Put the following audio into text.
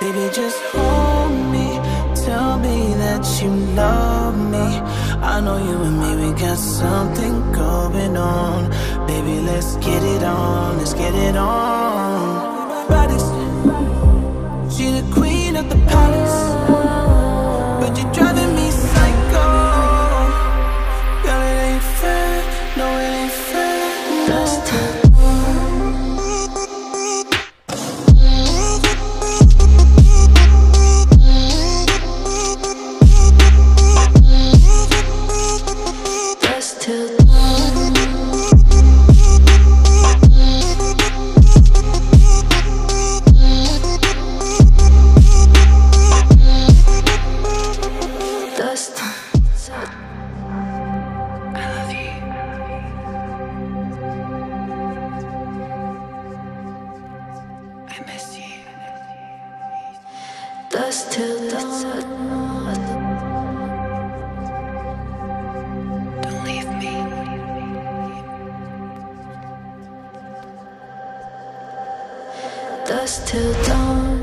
Baby, just hold me, tell me that you love me. I know you and me, we got something going on. Baby, let's get it on, let's get it on. Bodies, she the queen of the palace, but you're driving me psycho. Girl, it ain't fair, no, it ain't fair, no. Dusk till dawn. Don't leave me. Dusk till dawn.